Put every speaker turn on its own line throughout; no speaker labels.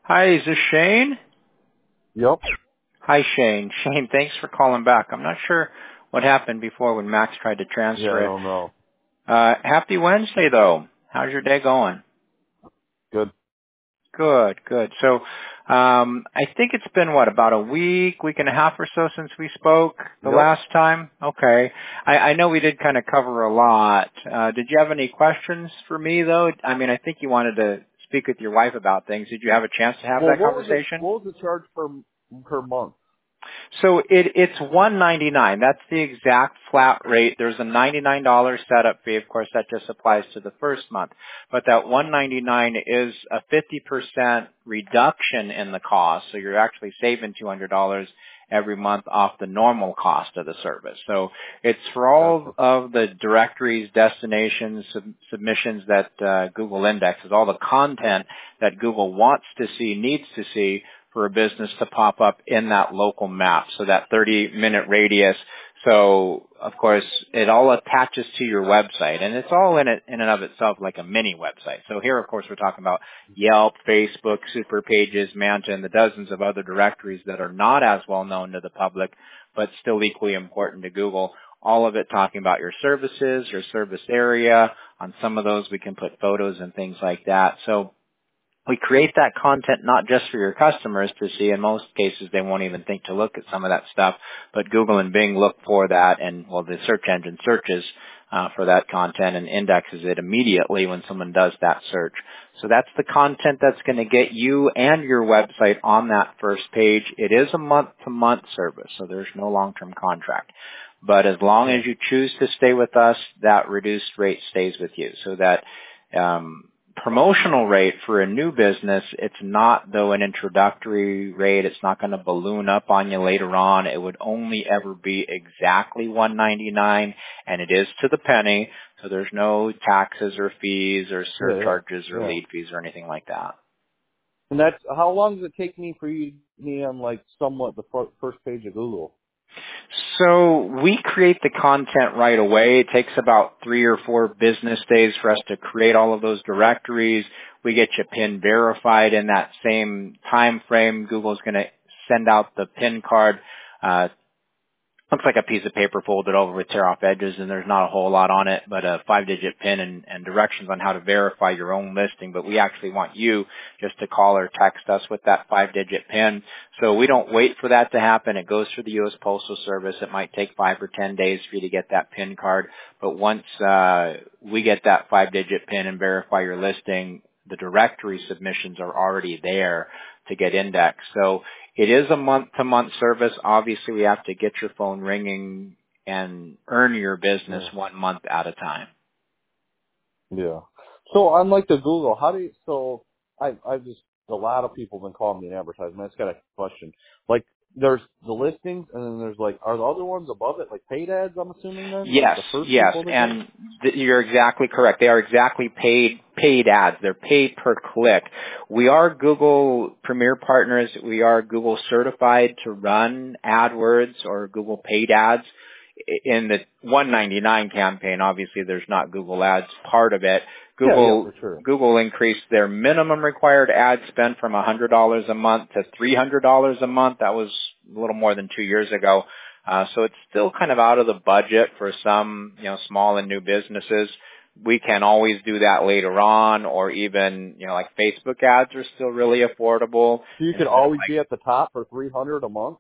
Hi, is this Shane?
Yep.
Hi, Shane. Shane, thanks for calling back. I'm not sure what happened before when Max tried to
Yeah, I
transfer it.
don't know.
Happy Wednesday, though. How's your day going?
Good.
Good, good. So, I think it's been, about a week and a half or so since we spoke the
Yep.
last time? Okay. I know we did kind of cover a lot. Did you have any questions for me, though? I mean, I think you wanted to speak with your wife about things. Did you have a chance to have
Well,
that
what was
conversation?
the charge per month?
So it's $199. That's the exact flat rate. There's a $99 setup fee. Of course, that just applies to the first month. But that $199 is a 50% reduction in the cost. So you're actually saving $200 every month off the normal cost of the service. So it's for all
Gotcha.
of the directories, destinations, submissions that Google indexes, all the content that Google wants to see, needs to see, for a business to pop up in that local map, so that 30-minute radius. So, of course, it all attaches to your website, and it's all in and of itself like a mini website. So here, of course, we're talking about Yelp, Facebook, Super Pages, Manta, and the dozens of other directories that are not as well known to the public, but still equally important to Google. All of it talking about your services, your service area. On some of those, we can put photos and things like that. So we create that content not just for your customers to see. In most cases, they won't even think to look at some of that stuff, but Google and Bing look for that, and the search engine searches for that content and indexes it immediately when someone does that search. So that's the content that's going to get you and your website on that first page. It is a month-to-month service, so there's no long-term contract. But as long as you choose to stay with us, that reduced rate stays with you. So that promotional rate for a new business, it's not, though, an introductory rate. It's not going to balloon up on you later on. It would only ever be exactly $199, and it is to the penny. So there's no taxes or fees or surcharges or lead fees or anything like that.
And that's how long does it take me for you to be on like somewhat the first page of Google?
So we create the content right away. It takes about 3 or 4 business days for us to create all of those directories. We get you PIN verified in that same time frame. Google's going to send out the PIN card. Looks like a piece of paper folded over with tear-off edges, and there's not a whole lot on it, but a 5-digit PIN and directions on how to verify your own listing. But we actually want you just to call or text us with that 5-digit PIN. So we don't wait for that to happen. It goes through the U.S. Postal Service. It might take 5 or 10 days for you to get that PIN card. But once we get that 5-digit PIN and verify your listing, the directory submissions are already there to get indexed. So it is a month-to-month service. Obviously, we have to get your phone ringing and earn your business 1 month at a time.
Yeah. So on like the Google, I just, a lot of people have been calling me an advertisement. I just got a question. Like, there's the listings, and then there's like, are the other ones above it like paid ads, I'm assuming then?
Yes,
Like the first
yes,
people to
and you're exactly correct. They are exactly paid ads. They're paid per click. We are Google Premier Partners. We are Google certified to run AdWords or Google paid ads. In the $199 campaign, obviously there's not Google Ads part of it.
for sure.
Google increased their minimum required ad spend from $100 a month to $300 a month. That was a little more than 2 years ago. So it's still kind of out of the budget for some, small and new businesses. We can always do that later on, or even, like Facebook ads are still really affordable.
So you could always be at the top for $300 a month?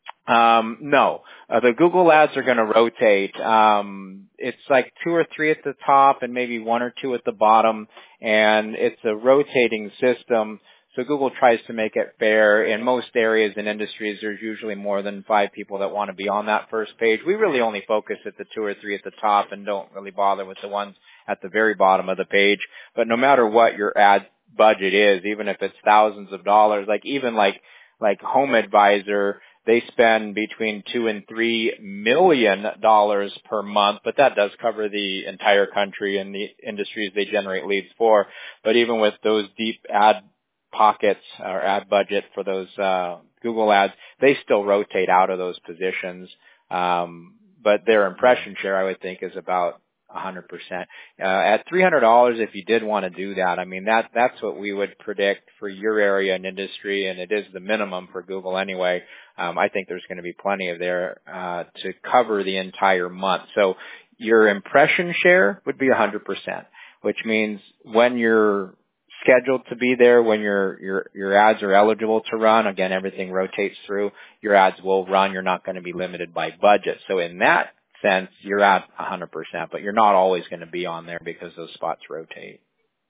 No, the Google ads are going to rotate. It's like 2 or 3 at the top and maybe 1 or 2 at the bottom, and it's a rotating system. So Google tries to make it fair. In most areas and industries, there's usually more than 5 people that want to be on that first page. We really only focus at the 2 or 3 at the top and don't really bother with the ones at the very bottom of the page. But no matter what your ad budget is, even if it's thousands of dollars, like Home Advisor, they spend between $2 and $3 million per month, but that does cover the entire country and the industries they generate leads for. But even with those deep ad pockets or ad budget for those Google ads, they still rotate out of those positions. But their impression share, I would think, is about 100%. At $300, if you did want to do that, I mean, that's what we would predict for your area and industry, and it is the minimum for Google anyway. I think there's going to be plenty of there to cover the entire month. So your impression share would be 100%, which means when you're scheduled to be there, when your ads are eligible to run, again, everything rotates through, your ads will run. You're not going to be limited by budget. So in that sense, you're at 100%, but you're not always going to be on there because those spots rotate.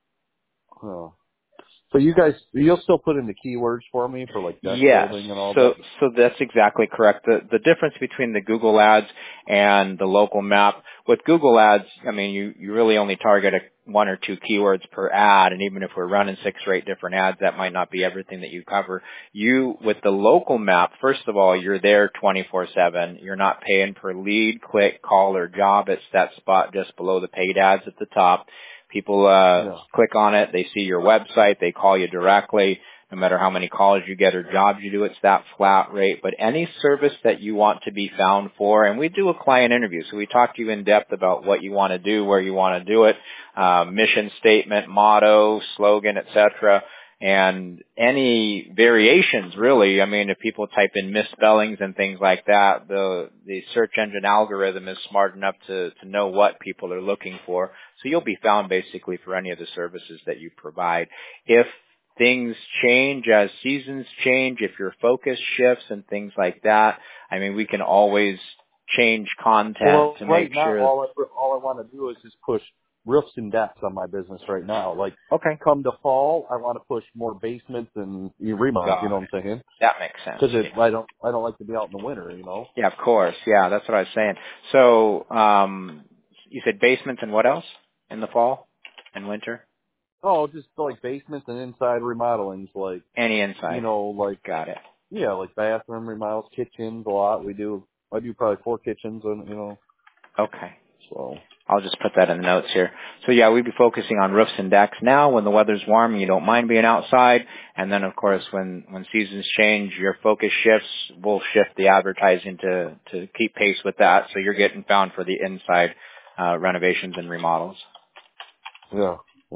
Oh. So you'll still put in the keywords for me for like deck building and all that?
So that's exactly correct. The difference between the Google Ads and the local map, with Google Ads, I mean, you really only target one or two keywords per ad, and even if we're running 6 or 8 different ads, that might not be everything that you cover. With the local map, first of all, you're there 24/7. You're not paying per lead, click, call, or job. It's that spot just below the paid ads at the top. People click on it, they see your website, they call you directly. No matter how many calls you get or jobs you do, it's that flat rate. But any service that you want to be found for, and we do a client interview, so we talk to you in depth about what you want to do, where you want to do it, mission statement, motto, slogan, etc. And any variations, really. I mean, if people type in misspellings and things like that, the search engine algorithm is smart enough to know what people are looking for. So you'll be found basically for any of the services that you provide. If things change as seasons change, if your focus shifts and things like that, I mean, we can always change content to make sure.
All I want to do is just push roofs and decks on my business right now. Like,
okay,
come to fall, I want to push more basements and remodels. You know what I'm saying?
That makes sense.
Because I don't like to be out in the winter. You know?
Yeah, of course. Yeah, that's what I was saying. So, you said basements and what else in the fall and winter?
Oh, just like basements and inside remodelings, like
any inside.
You know, like
got it.
Yeah, like bathroom remodels, kitchens, a lot. I do probably 4 kitchens, and
Okay.
So
I'll just put that in the notes here. So yeah, we'd be focusing on roofs and decks now when the weather's warm and you don't mind being outside. And then of course when seasons change, your focus shifts, we'll shift the advertising to keep pace with that. So you're getting found for the inside renovations and remodels.
Yeah.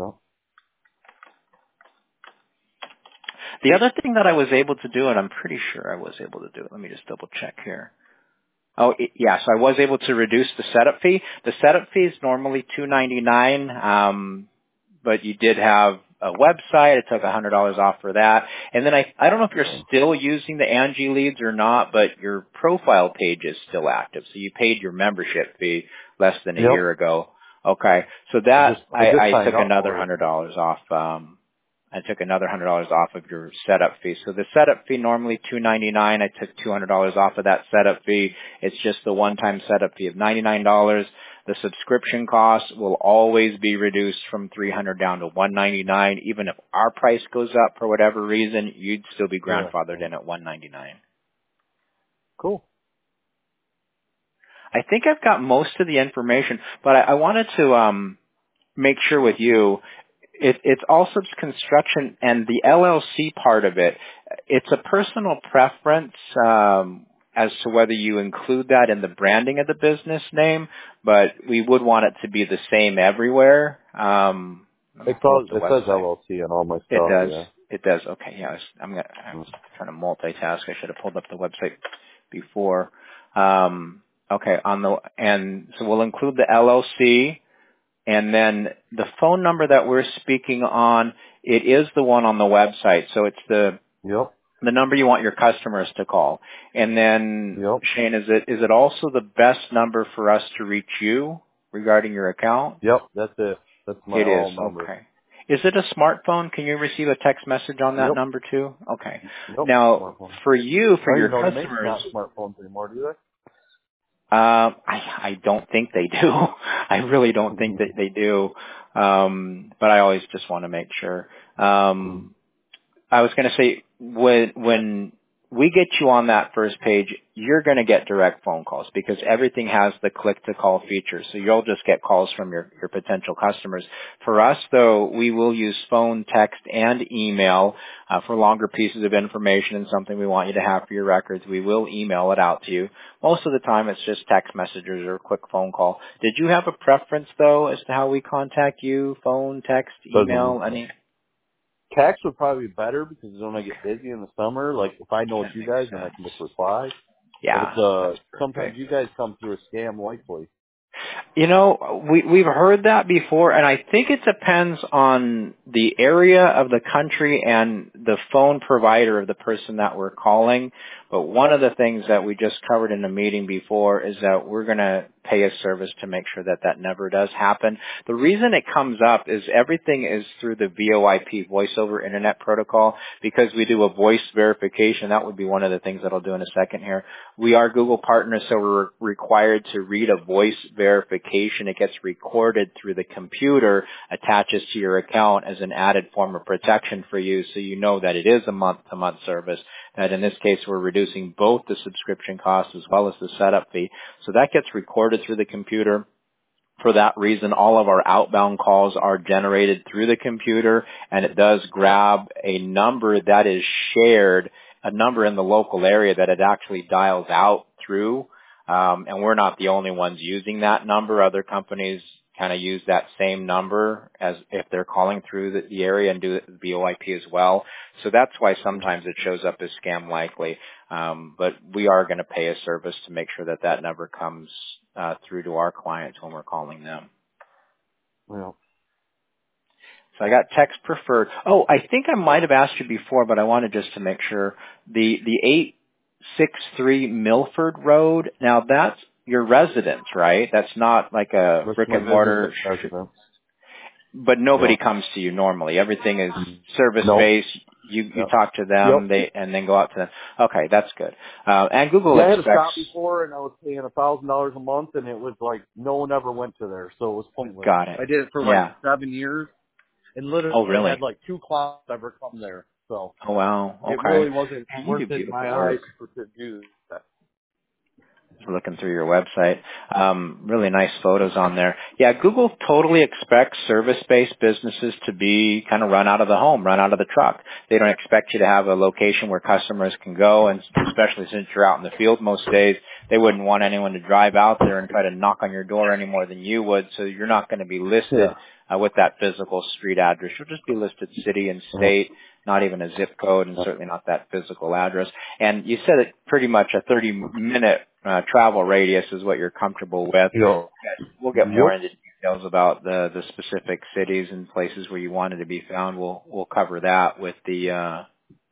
The other thing that I was able to do, and I'm pretty sure I was able to do it. Let me just double check here. Oh, yeah, so I was able to reduce the setup fee. The setup fee is normally $299, but you did have a website. It took $100 off for that. And then I don't know if you're still using the Angie Leads or not, but your profile page is still active. So you paid your membership fee less than a year ago. Okay, so that I took another $100 off. I took another $100 off of your setup fee. So the setup fee normally $299. I took $200 off of that setup fee. It's just the one-time setup fee of $99. The subscription cost will always be reduced from $300 down to $199. Even if our price goes up for whatever reason, you'd still be grandfathered in at $199.
Cool.
I think I've got most of the information, but I wanted to make sure with you. It's Allsup's construction, and the LLC part of it, it's a personal preference as to whether you include that in the branding of the business name, but we would want it to be the same everywhere.
It says LLC on all my stuff.
It does.
Yeah.
It does. Okay, yeah. I was trying to multitask. I should have pulled up the website before. Okay, and so we'll include the LLC. And then the phone number that we're speaking on, it is the one on the website. So it's the number you want your customers to call. And then, Shane, is it also the best number for us to reach you regarding your account?
Yep, that's it. That's my number.
Okay. Is it a smartphone? Can you receive a text message on that number too? Okay.
Yep.
Now, for your customers,
they make not smartphones anymore, do they?
I don't think they do. I really don't think that they do. But I always just want to make sure. I was going to say when we get you on that first page, you're going to get direct phone calls because everything has the click-to-call feature. So you'll just get calls from your potential customers. For us, though, we will use phone, text, and email for longer pieces of information and something we want you to have for your records. We will email it out to you. Most of the time, it's just text messages or a quick phone call. Did you have a preference, though, as to how we contact you? Phone, text, email, any?
Text would probably be better because when I get busy in the summer, like if I know it's you guys, then I can just reply.
Yeah.
But sometimes you guys come through a scam likely.
You know, we've heard that before, and I think it depends on the area of the country and the phone provider of the person that we're calling. But one of the things that we just covered in a meeting before is that we're going to pay a service to make sure that that never does happen. The reason it comes up is everything is through the VoIP, Voice over Internet Protocol, because we do a voice verification. That would be one of the things that I'll do in a second here. We are Google partners, so we're required to read a voice verification. It gets recorded through the computer, attaches to your account as an added form of protection for you, so you know that it is a month-to-month service. That in this case, we're reducing both the subscription costs as well as the setup fee. So that gets recorded through the computer. For that reason, all of our outbound calls are generated through the computer, and it does grab a number that is shared, a number in the local area that it actually dials out through. And we're not the only ones using that number. Other companies kind of use that same number as if they're calling through the area and do it VoIP as well. So that's why sometimes it shows up as scam likely. But we are going to pay a service to make sure that that number comes through to our clients when we're calling them.
Well,
so I got text preferred. Oh, I think I might have asked you before, but I wanted just to make sure. The 863 Milford Road, now that's your residence, right? That's not like a brick and mortar. But nobody comes to you normally. Everything is service-based. You talk to them, and then go out to them. Okay, that's good. And Google
I had
expects...
a shop before, and I was paying $1,000 a month, and it was like no one ever went to there, so it was pointless.
Got it.
I did it for like 7 years, and literally had like 2 clients ever come there. So
oh wow, okay.
It really wasn't worth it in my eyes to do that.
Looking through your website. Really nice photos on there. Yeah, Google totally expects service-based businesses to be kind of run out of the home, run out of the truck. They don't expect you to have a location where customers can go, and especially since you're out in the field most days, they wouldn't want anyone to drive out there and try to knock on your door any more than you would, so you're not going to be listed with that physical street address. You'll just be listed city and state, not even a zip code, and certainly not that physical address. And you said it pretty much a 30-minute travel radius is what you're comfortable with. We'll get more into details about the specific cities and places where you wanted to be found. We'll cover that with the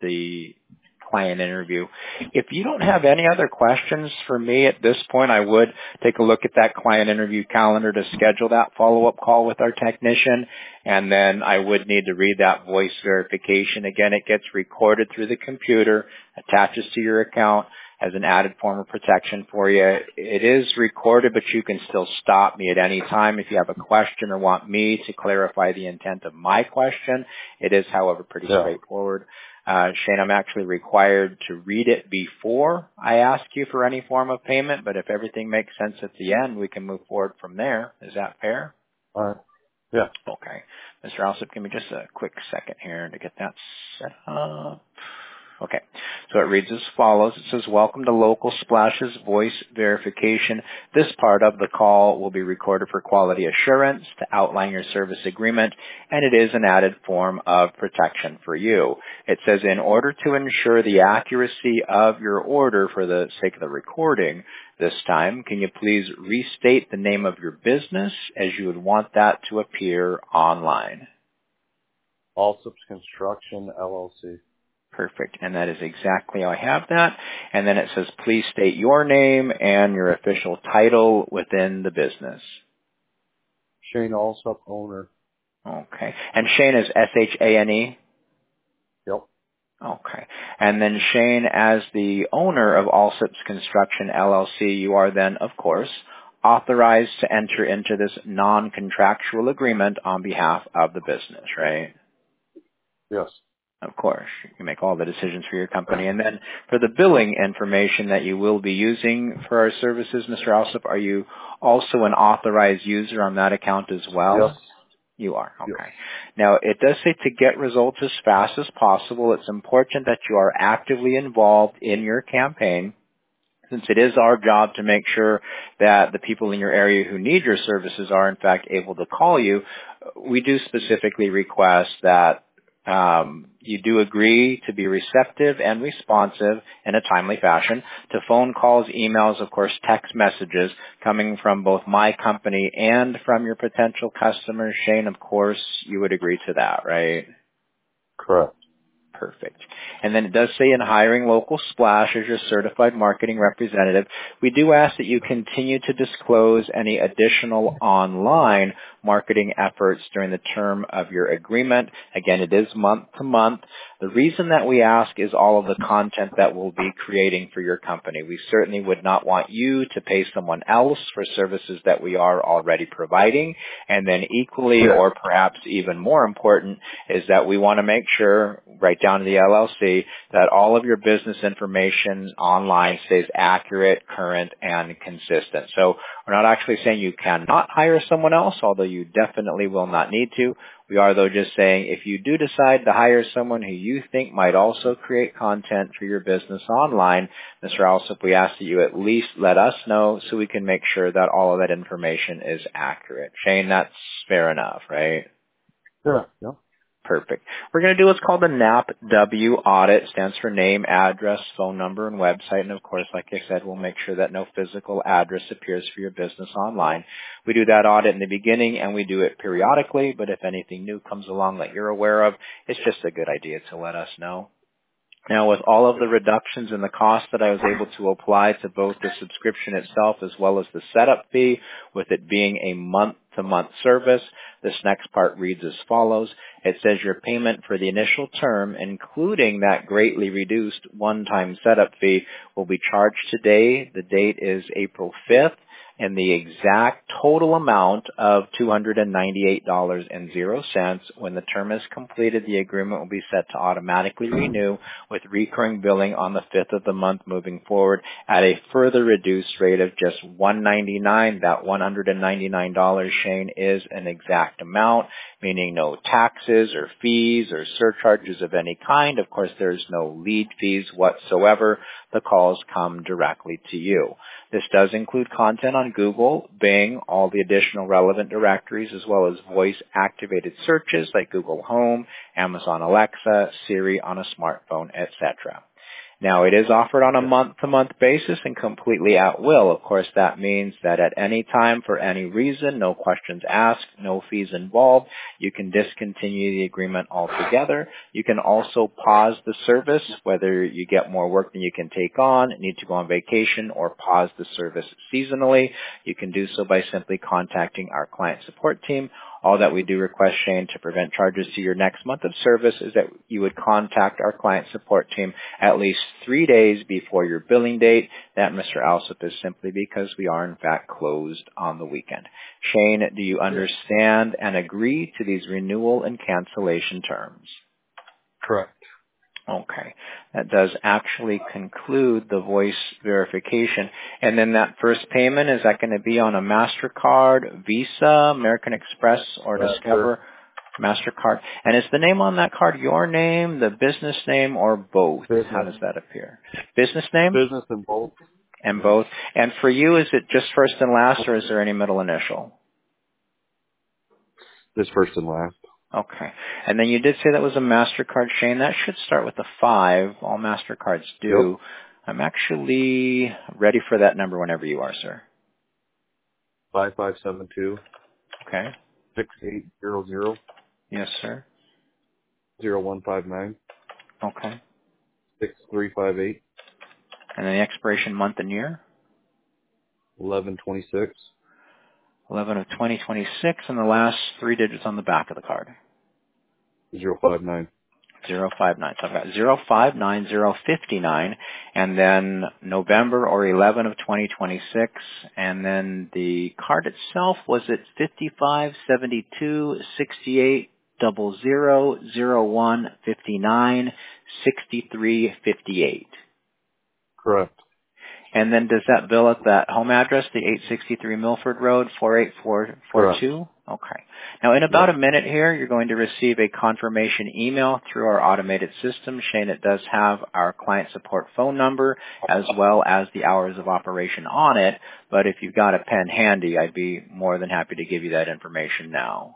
client interview. If you don't have any other questions for me at this point, I would take a look at that client interview calendar to schedule that follow-up call with our technician, and then I would need to read that voice verification. Again, it gets recorded through the computer, attaches to your account as an added form of protection for you. It is recorded, but you can still stop me at any time if you have a question or want me to clarify the intent of my question. It is, however, pretty straightforward. Shane, I'm actually required to read it before I ask you for any form of payment, but if everything makes sense at the end, we can move forward from there. Is that fair?
All right. Yeah.
Okay. Mr. Alsop, give me just a quick second here to get that set up. Okay, so it reads as follows. It says, welcome to Local Splash's voice verification. This part of the call will be recorded for quality assurance to outline your service agreement, and it is an added form of protection for you. It says, in order to ensure the accuracy of your order for the sake of the recording this time, can you please restate the name of your business as you would want that to appear online?
Allsup's Construction, LLC.
Perfect. And that is exactly how I have that. And then it says, please state your name and your official title within the business.
Shane Allsup, owner.
Okay. And Shane is S-H-A-N-E?
Yep.
Okay. And then Shane, as the owner of Allsup's Construction, LLC, you are then, of course, authorized to enter into this non-contractual agreement on behalf of the business, right?
Yes.
Of course, you make all the decisions for your company. And then for the billing information that you will be using for our services, Mr. Alsop, are you also an authorized user on that account as well?
Yes.
You are. Okay.
Yes.
Now, it does say to get results as fast as possible, it's important that you are actively involved in your campaign, since it is our job to make sure that the people in your area who need your services are, in fact, able to call you. We do specifically request that you do agree to be receptive and responsive in a timely fashion to phone calls, emails, of course, text messages coming from both my company and from your potential customers. Shane, of course, you would agree to that, right?
Correct.
Perfect. And then it does say in hiring Local Splash as your certified marketing representative, we do ask that you continue to disclose any additional online marketing efforts during the term of your agreement. Again, it is month to month. The reason that we ask is all of the content that we'll be creating for your company. We certainly would not want you to pay someone else for services that we are already providing. And then equally, or perhaps even more important, is that we want to make sure, right down to the LLC, that all of your business information online stays accurate, current, and consistent. So we're not actually saying you cannot hire someone else, although you definitely will not need to. We are, though, just saying if you do decide to hire someone who you think might also create content for your business online, Mr. Alsop, we ask that you at least let us know so we can make sure that all of that information is accurate. Shane, that's fair enough, right?
Yeah. Yeah.
Perfect. We're going to do what's called a NAPW audit. Stands for name, address, phone number, and website. And of course, like I said, we'll make sure that no physical address appears for your business online. We do that audit in the beginning, and we do it periodically. But if anything new comes along that you're aware of, it's just a good idea to let us know. Now, with all of the reductions in the cost that I was able to apply to both the subscription itself as well as the setup fee, with it being a month-to-month service, this next part reads as follows. It says your payment for the initial term, including that greatly reduced one-time setup fee, will be charged today. The date is April 5th. And the exact total amount of $298.00. When the term is completed, the agreement will be set to automatically renew with recurring billing on the 5th of the month moving forward at a further reduced rate of just $199. That $199, Shane, is an exact amount, meaning no taxes or fees or surcharges of any kind. Of course, there's no lead fees whatsoever. The calls come directly to you. This does include content on Google, Bing, all the additional relevant directories, as well as voice-activated searches like Google Home, Amazon Alexa, Siri on a smartphone, etc. Now, it is offered on a month-to-month basis and completely at will. Of course, that means that at any time, for any reason, no questions asked, no fees involved, you can discontinue the agreement altogether. You can also pause the service, whether you get more work than you can take on, need to go on vacation, or pause the service seasonally. You can do so by simply contacting our client support team. All that we do request, Shane, to prevent charges to your next month of service is that you would contact our client support team at least 3 days before your billing date. That, Mr. Alsop, is simply because we are, in fact, closed on the weekend. Shane, do you understand and agree to these renewal and cancellation terms?
Correct.
Okay. That does actually conclude the voice verification. And then that first payment, is that going to be on a MasterCard, Visa, American Express, or Discover? MasterCard. And is the name on that card your name, the business name, or both?
Business.
How does that appear? Business name?
Business and both.
And both. And for you, is it just first and last, or is there any middle initial?
Just first and last.
Okay. And then you did say that was a MasterCard, Shane. That should start with a 5. All MasterCards do.
Yep.
I'm actually ready for that number whenever you are, sir.
5572.
Okay.
6800.
Yes, sir.
0159.
Okay.
6358.
And then the expiration month and year?
1126.
11 of 2026, and the last 3 digits on the back of the card.
059.
059. So I've got 059059, and then November or 11 of 2026, and then the card itself, was it 557268 800-0159-6358.
Correct.
And then does that bill at that home address, the 863 Milford Road, 48442? Okay. Now in about a minute here, you're going to receive a confirmation email through our automated system. Shane, it does have our client support phone number as well as the hours of operation on it. But if you've got a pen handy, I'd be more than happy to give you that information now.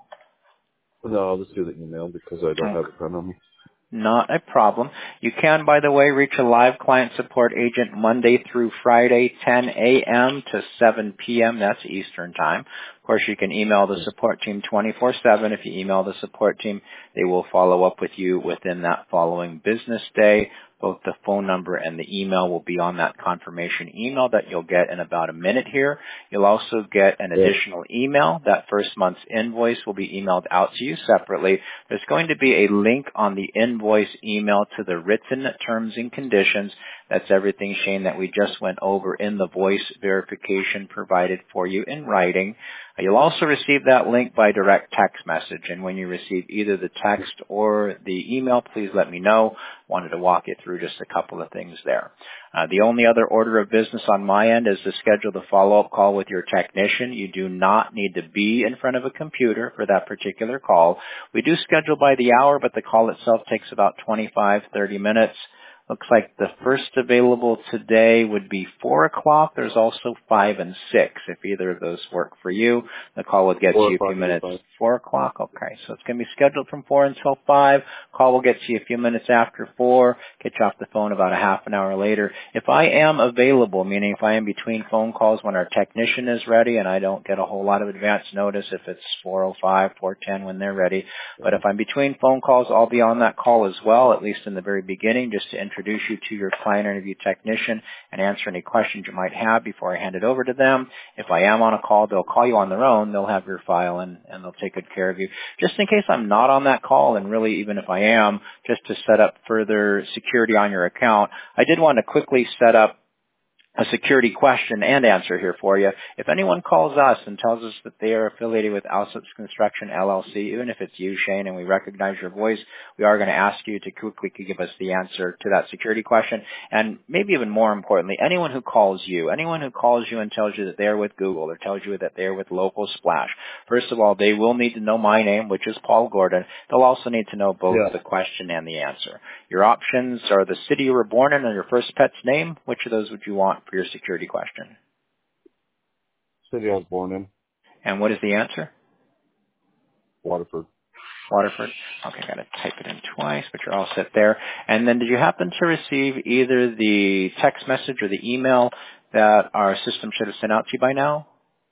No, I'll just do the email because I don't have a pen on me.
Not a problem. You can, by the way, reach a live client support agent Monday through Friday, 10 a.m. to 7 p.m. That's Eastern Time. Of course, you can email the support team 24/7. If you email the support team, they will follow up with you within that following business day. Both the phone number and the email will be on that confirmation email that you'll get in about a minute here. You'll also get an additional email. That first month's invoice will be emailed out to you separately. There's going to be a link on the invoice email to the written terms and conditions. That's everything, Shane, that we just went over in the voice verification provided for you in writing. You'll also receive that link by direct text message, and when you receive either the text or the email, please let me know. Wanted to walk you through just a couple of things there. The only other order of business on my end is to schedule the follow-up call with your technician. You do not need to be in front of a computer for that particular call. We do schedule by the hour, but the call itself takes about 25-30 minutes. Looks like the first available today would be 4 o'clock. There's also 5 and 6. If either of those work for you, the call will get to you a few minutes. 4 o'clock? Okay. So it's going to be scheduled from 4 until 5. Call will get to you a few minutes after 4. Get you off the phone about a half an hour later. If I am available, meaning if I am between phone calls when our technician is ready and I don't get a whole lot of advance notice if it's 4:05, 4:10 when they're ready. But if I'm between phone calls, I'll be on that call as well, at least in the very beginning, just to introduce you to your client interview technician and answer any questions you might have before I hand it over to them. If I am on a call, they'll call you on their own. They'll have your file and they'll take good care of you. Just in case I'm not on that call, and really even if I am, just to set up further security on your account, I did want to quickly set up a security question and answer here for you. If anyone calls us and tells us that they are affiliated with Alsop's Construction LLC, even if it's you, Shane, and we recognize your voice, we are going to ask you to quickly give us the answer to that security question. And maybe even more importantly, anyone who calls you and tells you that they're with Google or tells you that they're with Local Splash, first of all, they will need to know my name, which is Paul Gordon. They'll also need to know both the question and the answer. Your options are the city you were born in and your first pet's name. Which of those would you want for your security question?
City I was born in.
And what is the answer?
Waterford.
Waterford. Okay, got to type it in twice, but you're all set there. And then did you happen to receive either the text message or the email that our system should have sent out to you by now?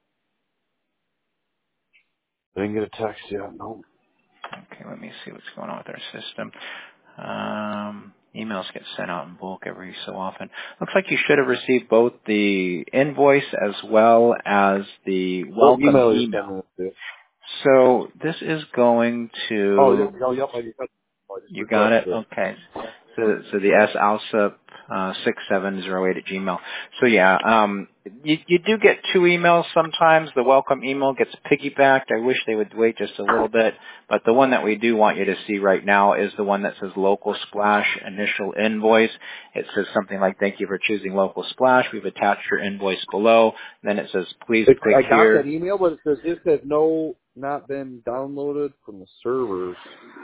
I didn't get a text yet, no.
Okay, let me see what's going on with our system. Emails get sent out in bulk every so often. Looks like you should have received both the invoice as well as the welcome email. So this is going to...
yep,
you got it? Okay. So the S Alsop 6708 at Gmail. So yeah, you do get 2 emails sometimes. The welcome email gets piggybacked. I wish they would wait just a little bit, but the one that we do want you to see right now is the one that says Local Splash initial invoice. It says something like, "Thank you for choosing Local Splash. We've attached your invoice below." Then it says, "Please click here."
I got that email, but it says no, not been downloaded from the server.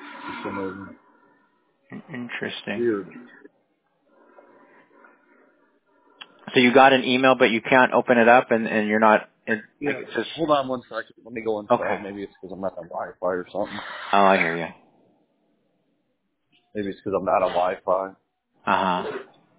Interesting.
Weird.
So you got an email, but you can't open it up, and you're not.
Hold on one second. Let me go inside.
Okay.
Maybe it's because I'm not on Wi-Fi or something.
Oh, I hear you.
Maybe it's because I'm not on Wi-Fi.
Uh-huh.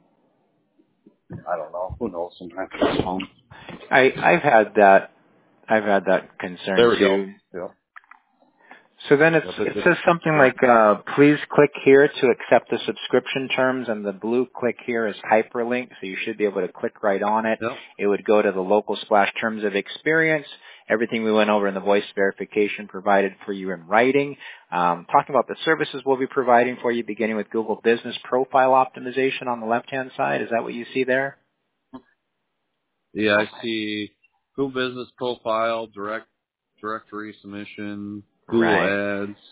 I don't know. Who knows? Sometimes it's phone.
I've had that concern
there we
too.
Go. Yeah.
So then it says something like, please click here to accept the subscription terms, and the blue click here is hyperlink, so you should be able to click right on it.
Yep.
It would go to the Local Splash Terms of Experience, everything we went over in the voice verification provided for you in writing. Talking about the services we'll be providing for you, beginning with Google Business Profile Optimization on the left-hand side. Is that what you see there?
Yeah, I see Google Business Profile, directory submission, Google Ads.
Yeah,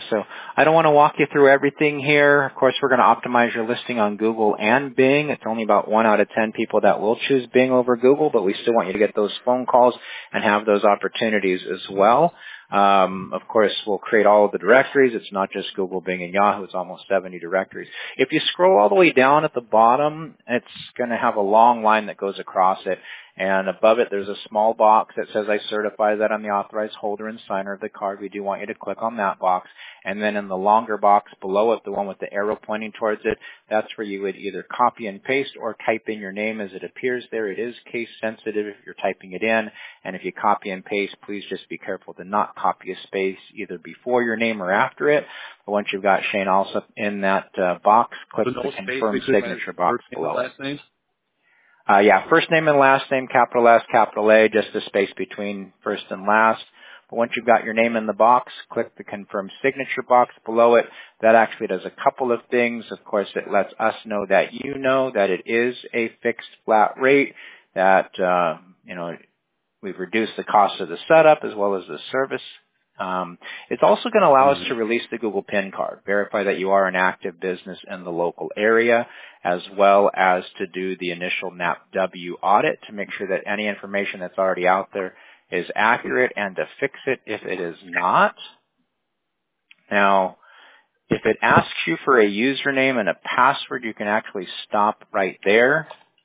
So I don't want to walk you through everything here. Of course, we're going to optimize your listing on Google and Bing. It's only about 1 out of 10 people that will choose Bing over Google, but we still want you to get those phone calls and have those opportunities as well. Of course, we'll create all of the directories. It's not just Google, Bing, and Yahoo. It's almost 70 directories. If you scroll all the way down at the bottom, it's going to have a long line that goes across it. And above it, there's a small box that says, I certify that I'm the authorized holder and signer of the card. We do want you to click on that box. And then in the longer box below it, the one with the arrow pointing towards it, that's where you would either copy and paste or type in your name as it appears there. It is case sensitive if you're typing it in. And if you copy and paste, please just be careful to not copy a space either before your name or after it. But once you've got Shane Alsop in that box, click the confirm signature box below it. First name and last name, capital S, capital A, just a space between first and last. But once you've got your name in the box, click the confirm signature box below it. That actually does a couple of things. Of course, it lets us know that you know that it is a fixed flat rate, that, we've reduced the cost of the setup as well as the service. It's also going to allow us to release the Google PIN card, verify that you are an active business in the local area, as well as to do the initial NAPW audit to make sure that any information that's already out there is accurate and to fix it if it is not. Now, if it asks you for a username and a password, you can actually stop right there.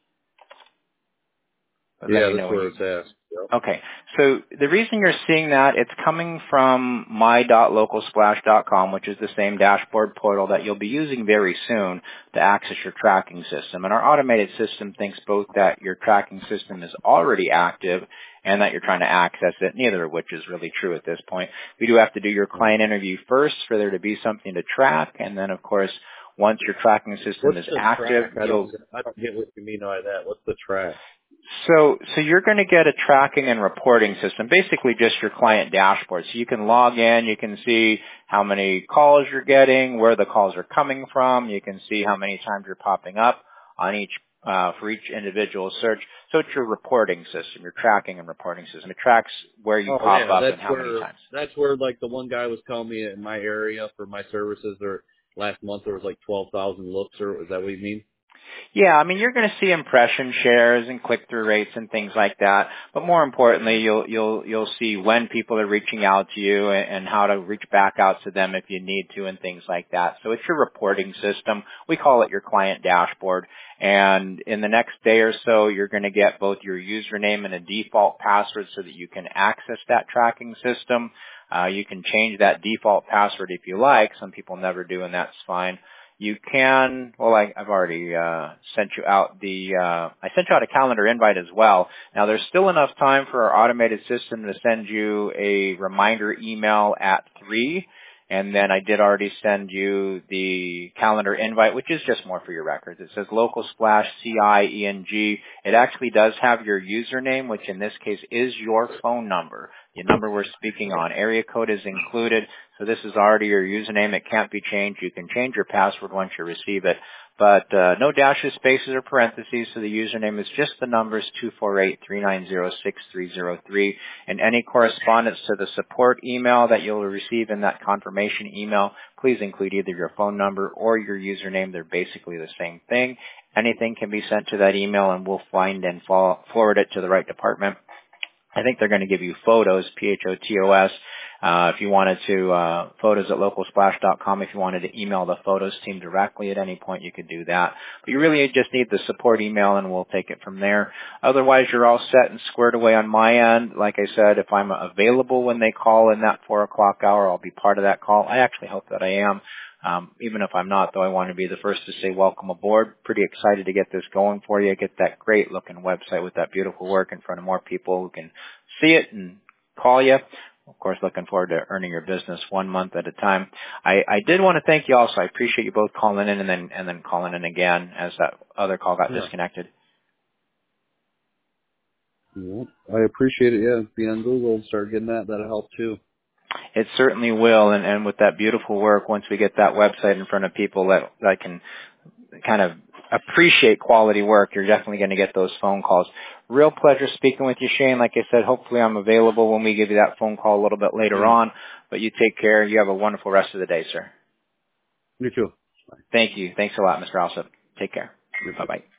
Yeah, that's where it's asked. Yep.
Okay, so the reason you're seeing that, it's coming from my.localsplash.com, which is the same dashboard portal that you'll be using very soon to access your tracking system. And our automated system thinks both that your tracking system is already active and that you're trying to access it, neither of which is really true at this point. We do have to do your client interview first for there to be something to track, and then, of course, once your tracking system is active,
I don't get what you mean by that. What's the track?
So you're going to get a tracking and reporting system, basically just your client dashboard. So you can log in, you can see how many calls you're getting, where the calls are coming from, you can see how many times you're popping up on each for each individual search. So it's your reporting system, your tracking and reporting system. It tracks where you pop up and how many times.
That's where, like, the one guy was telling me in my area for my services, last month there was like 12,000 looks, or is that what you mean?
Yeah, I mean, you're going to see impression shares and click-through rates and things like that. But more importantly, you'll see when people are reaching out to you and how to reach back out to them if you need to and things like that. So it's your reporting system. We call it your client dashboard. And in the next day or so, you're going to get both your username and a default password so that you can access that tracking system. You can change that default password if you like. Some people never do, and that's fine. You can, I've already sent you out I sent you out a calendar invite as well. Now, there's still enough time for our automated system to send you a reminder email at 3. And then I did already send you the calendar invite, which is just more for your records. It says Local Splash CIENG. It actually does have your username, which in this case is your phone number, the number we're speaking on. Area code is included, so this is already your username. It can't be changed. You can change your password once you receive it. But no dashes, spaces, or parentheses, so the username is just the numbers 248-390-6303. And any correspondence to the support email that you'll receive in that confirmation email, please include either your phone number or your username. They're basically the same thing. Anything can be sent to that email, and we'll find and forward it to the right department. I think they're going to give you photos, PHOTOS. If you wanted to, photos at localsplash.com. If you wanted to email the photos team directly at any point, you could do that. But you really just need the support email, and we'll take it from there. Otherwise, you're all set and squared away on my end. Like I said, if I'm available when they call in that 4 o'clock hour, I'll be part of that call. I actually hope that I am. Even if I'm not, though, I want to be the first to say welcome aboard. Pretty excited to get this going for you, get that great looking website with that beautiful work in front of more people who can see it and call you. Of course, looking forward to earning your business 1 month at a time. I did want to thank you also. I appreciate you both calling in and then calling in again as that other call got disconnected.
Yeah, I appreciate it. Yeah, be on Google and start getting that. That'll help too.
It certainly will, and with that beautiful work, once we get that website in front of people that can kind of appreciate quality work, you're definitely going to get those phone calls. Real pleasure speaking with you, Shane. Like I said, hopefully I'm available when we give you that phone call a little bit later on. But you take care. You have a wonderful rest of the day, sir.
You too.
Thank you. Thanks a lot, Mr. Alsop. Take care. Bye-bye.